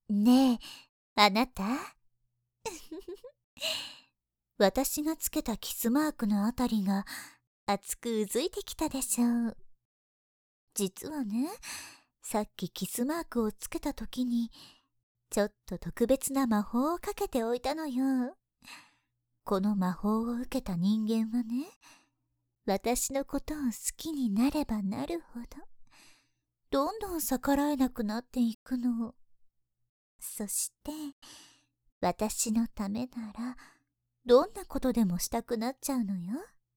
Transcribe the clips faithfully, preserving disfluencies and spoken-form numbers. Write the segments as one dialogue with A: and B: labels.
A: ねえ、あなた私がつけたキスマークのあたりが熱くうずいてきたでしょう。実はね、さっきキスマークをつけた時にちょっと特別な魔法をかけておいたのよ。この魔法を受けた人間はね、私のことを好きになればなるほどどんどん逆らえなくなっていくの。そして私のためならどんなことでもしたくなっちゃうのよ。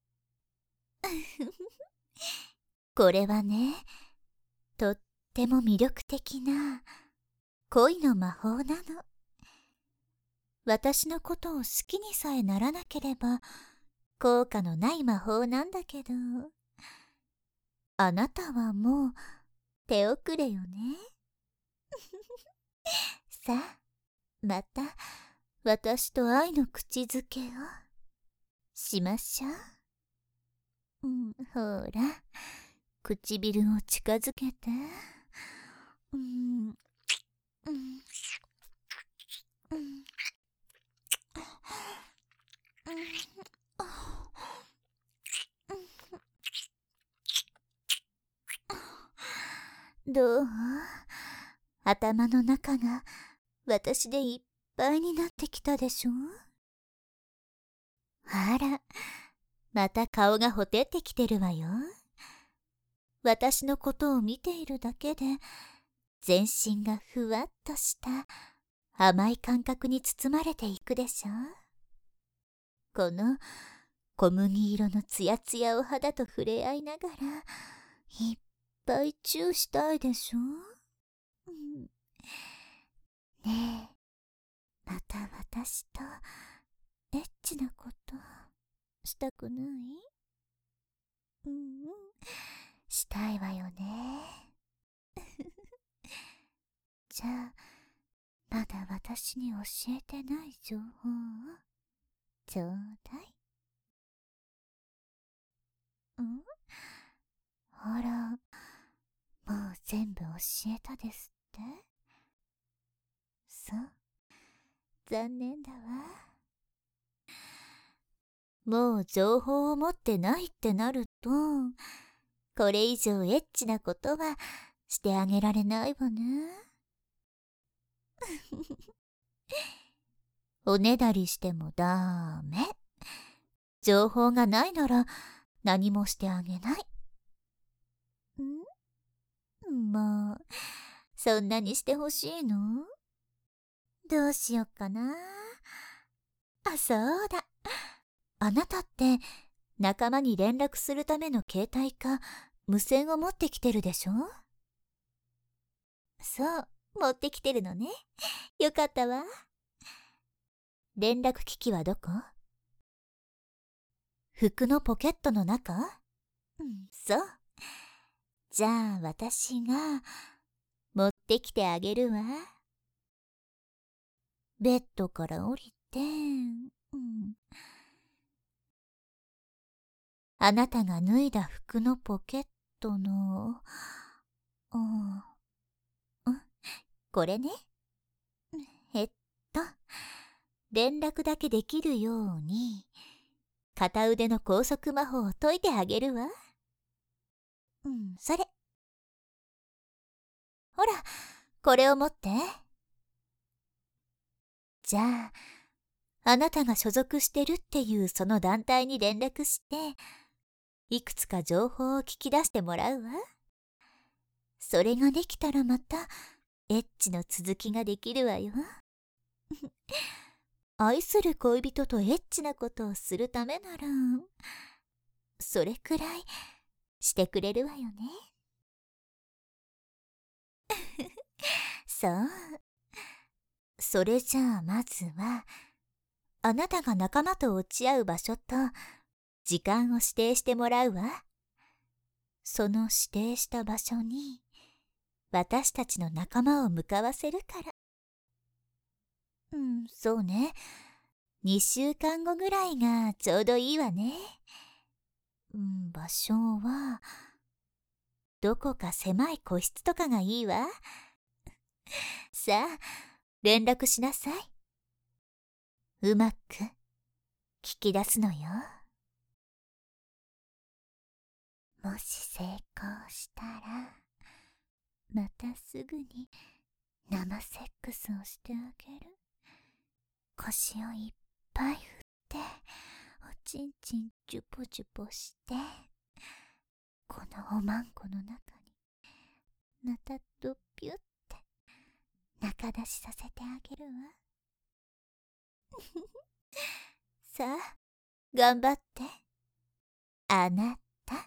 A: これはね、とっても魅力的な恋の魔法なの。私のことを好きにさえならなければ効果のない魔法なんだけど、あなたはもう手遅れよね。さあ、また私と愛の口づけをしましょう。うん、ほら、唇を近づけて。うん、うん、うん、うん、どう？頭の中が私でいっぱいになってきたでしょ？あら、また顔がほてってきてるわよ。私のことを見ているだけで全身がふわっとした甘い感覚に包まれていくでしょ。この小麦色のツヤツヤお肌と触れ合いながらいっぱいチューしたいでしょ、うん、ねえ、また私とエッチなことしたくない？うん、したいわよね。じゃあまだ私に教えてない情報をちょうだい。ん？あら、もう全部教えたですって？そう、残念だわ。もう情報を持ってないってなると、これ以上エッチなことはしてあげられないわね。おねだりしてもダメ。情報がないなら何もしてあげない。ん？もう、そんなにしてほしいの？どうしよっかな。あ、そうだ。あなたって仲間に連絡するための携帯か無線を持ってきてるでしょ？そう、持ってきてるのね。よかったわ。連絡機器はどこ？服のポケットの中？うん、そう。じゃあ私が持ってきてあげるわ。ベッドから降りて、うん、あなたが脱いだ服のポケットの、うん、これね。えっと、連絡だけできるように、片腕の高速魔法を解いてあげるわ。うん、それ。ほら、これを持って。じゃあ、あなたが所属してるっていうその団体に連絡して、いくつか情報を聞き出してもらうわ。それができたらまた、エッチの続きができるわよ。愛する恋人とエッチなことをするためなら、それくらいしてくれるわよね。そう。それじゃあまずは、あなたが仲間と落ち合う場所と時間を指定してもらうわ。その指定した場所に私たちの仲間を向かわせるから。うん、そうね。にしゅうかんごぐらいがちょうどいいわね。うん、場所はどこか狭い個室とかがいいわ。さあ、 連絡しなさい。うまく聞き出すのよ。もし成功したら、またすぐに生セックスをしてあげる。腰をいっぱい振って、おちんちんジュポジュポして、このおまんこの中にまたドピュって中出しさせてあげるわ。さあ、頑張って、あなた。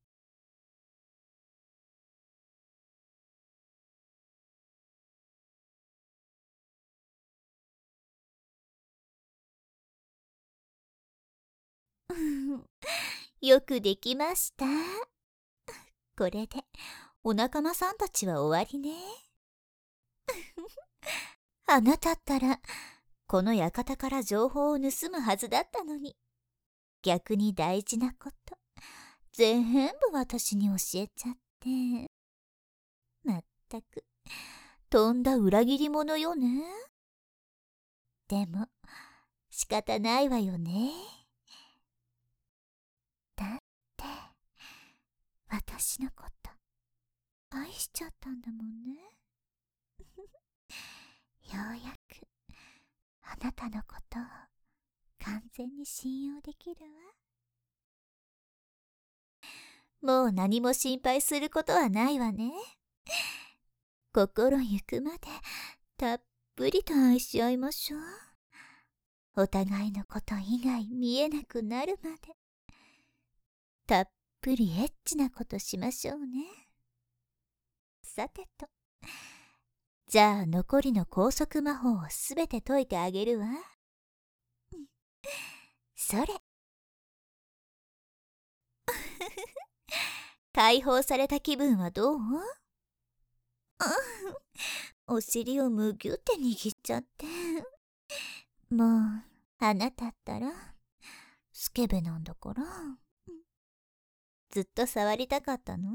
A: よくできました。これでお仲間さんたちは終わりね。あなたったらこの館から情報を盗むはずだったのに、逆に大事なこと全部私に教えちゃって、まったくとんだ裏切り者よね。でも仕方ないわよね。だって私のこと愛しちゃったんだもんね。ようやくあなたのことを完全に信用できるわ。もう何も心配することはないわね。心ゆくまでたっぷりと愛し合いましょう。お互いのこと以外見えなくなるまでたっぷりエッチなことしましょうね。さてと、じゃあ残りの拘束魔法をすべて解いてあげるわ。それ。解放された気分はどう？お尻をむぎゅって握っちゃって。もうあなたったらスケベなんだから、ずっと触りたかったの？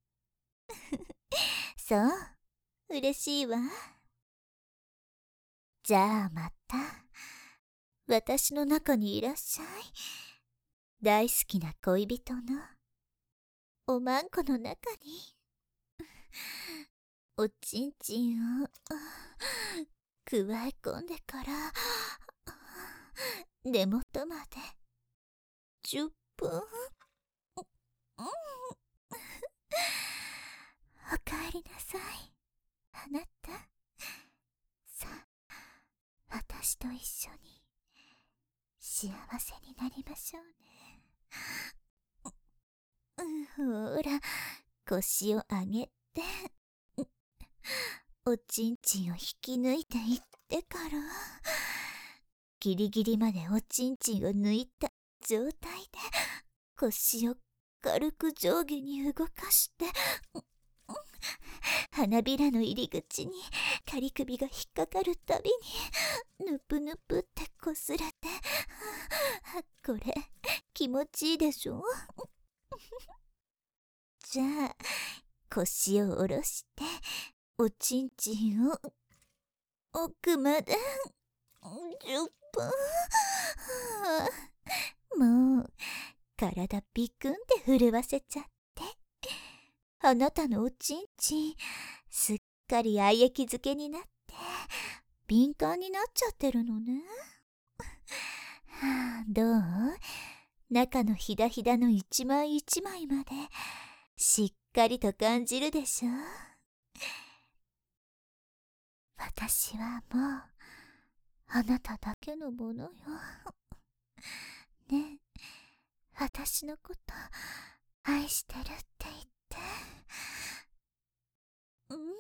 A: そう、嬉しいわ。じゃあまた私の中にいらっしゃい。大好きな恋人のおまんこの中に。おちんちんをくわえ込んでから根元までじゅっぷん。おかえりなさい、あなた。さあ、私と一緒に幸せになりましょうね。ほら、腰を上げて、おちんちんを引き抜いていってから、ギリギリまでおちんちんを抜いた状態で腰を軽く上下に動かして、花びらの入り口に仮首が引っかかるたびにぬぷぬぷってこすれて、これ気持ちいいでしょ。じゃあ腰を下ろしておちんちんを奥までじゅっぷん。もう体ピクンって震わせちゃって、あなたのおちんちんすっかり愛液漬けになって敏感になっちゃってるのね。はあ、どう？中のひだひだの一枚一枚までしっかりと感じるでしょ。私はもうあなただけのものよ。ねえ、私のこと愛してるって言って。ん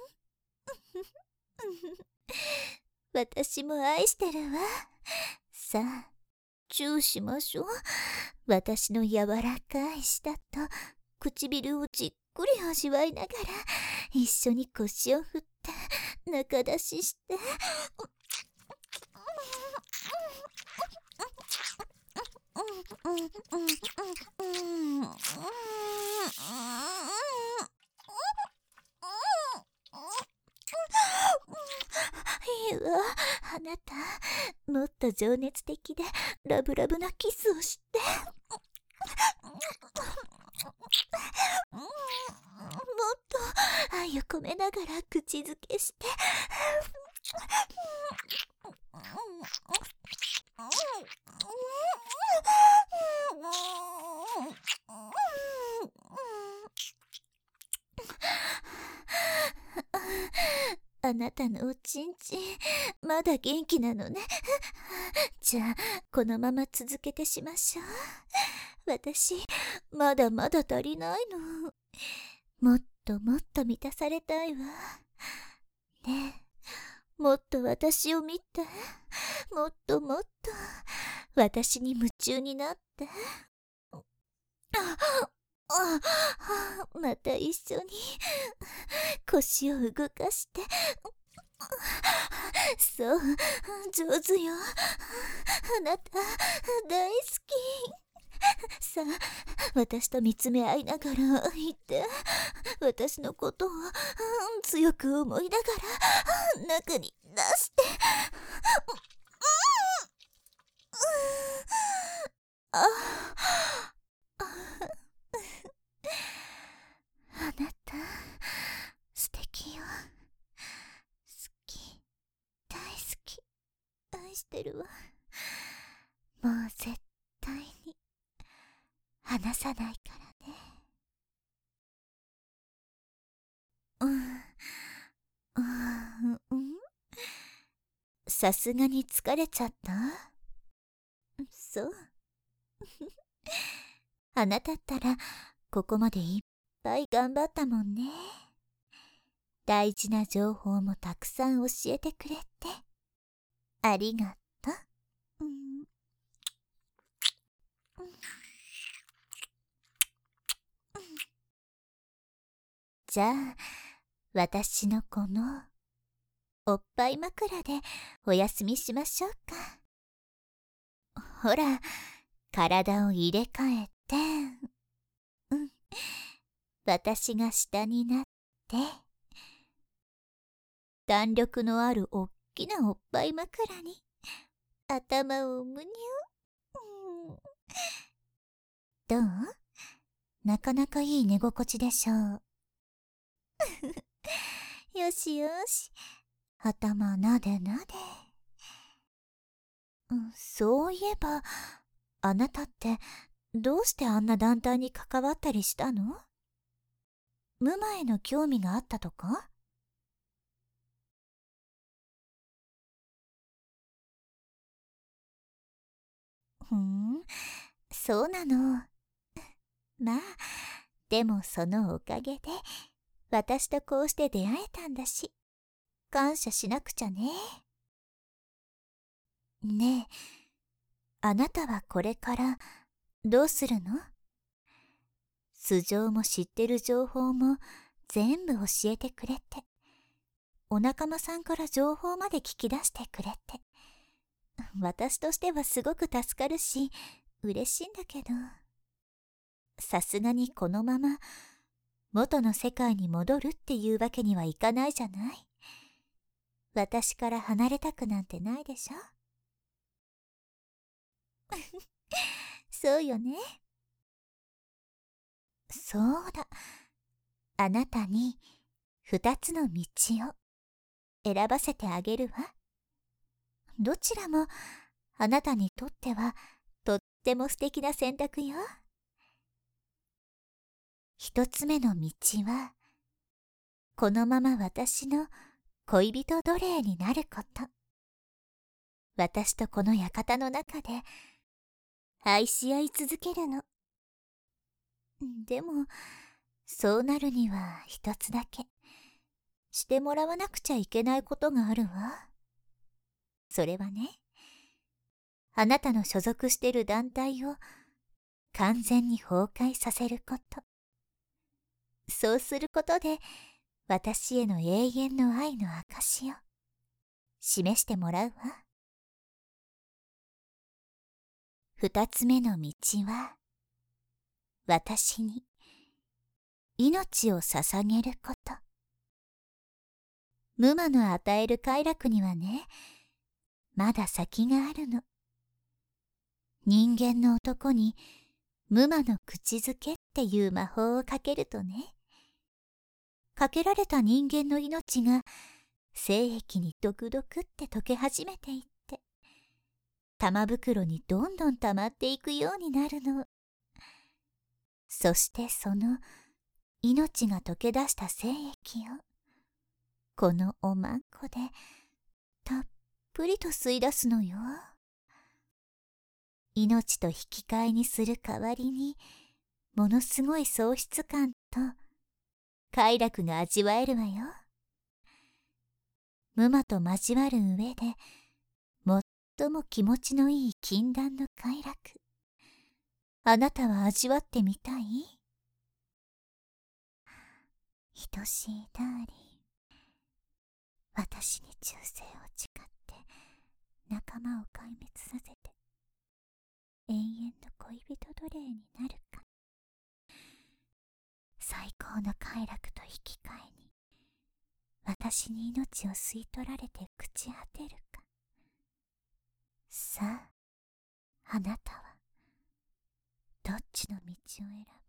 A: 私も愛してるわ。さあ、チューしましょう。私の柔らかい舌と唇をじっくり味わいながら一緒に腰を振って中出しして。 いわ。あなた、もっと情熱的でラブラブなキスをして。もっと愛を込めながら口づけして。あなたのおちんちん、まだ元気なのね。じゃあ、このまま続けてしましょう。私、まだまだ足りないの。もっともっと満たされたいわ。ねえ、もっと私を見て。もっともっと、私に夢中になって。ああ、また一緒に腰を動かして。そう、上手よ。あなた大好き。さあ、私と見つめ合いながら言って。私のことを強く思いながら中に出して。ああなた素敵よ。好き、大好き、愛してるわ。もう絶対に離さないからね。うん、うん、さすがに疲れちゃった？そう。あなたったらここまでいっぱい頑張ったもんね。大事な情報もたくさん教えてくれてありがとう。うん、じゃあ、私のこのおっぱい枕でお休みしましょうか。ほら、体を入れ替えて、うん、私が下になって、弾力のあるおっきなおっぱい枕に頭をむにゅ、うん、どう？なかなかいい寝心地でしょう。よしよし、頭なでなで。うん、そういえば、あなたってどうしてあんな団体に関わったりしたの？無馬への興味があったとか？ふん、そうなの。まあ、でもそのおかげで私とこうして出会えたんだし、感謝しなくちゃね。ねえ、あなたはこれからどうするの？素性も知ってる情報も全部教えてくれて、お仲間さんから情報まで聞き出してくれて、私としてはすごく助かるし嬉しいんだけど、さすがにこのまま元の世界に戻るっていうわけにはいかないじゃない。私から離れたくなんてないでしょ。そうよね。そうだ、あなたに二つの道を選ばせてあげるわ。どちらもあなたにとってはとっても素敵な選択よ。一つ目の道は、このまま私の恋人奴隷になること。私とこの館の中で愛し合い続けるの。でも、そうなるには一つだけしてもらわなくちゃいけないことがあるわ。それはね、あなたの所属してる団体を完全に崩壊させること。そうすることで私への永遠の愛の証を示してもらうわ。二つ目の道は、私に命を捧げること。 無魔の与える快楽にはね、まだ先があるの。人間の男に無魔の口づけっていう魔法をかけるとね、かけられた人間の命が精液にドクドクって溶け始めていって、玉袋にどんどん溜まっていくようになるの。そしてその命が溶け出した精液をこのおまんこでたっぷりと吸い出すのよ。命と引き換えにする代わりにものすごい喪失感と快楽が味わえるわよ。無魔と交わる上で最も気持ちのいい禁断の快楽、あなたは味わってみたい？愛しいダーリン、私に忠誠を誓って仲間を壊滅させて永遠の恋人奴隷になるか、最高の快楽と引き換えに私に命を吸い取られて朽ち果てるか。さあ、あなたはどっちの道を選ぶ？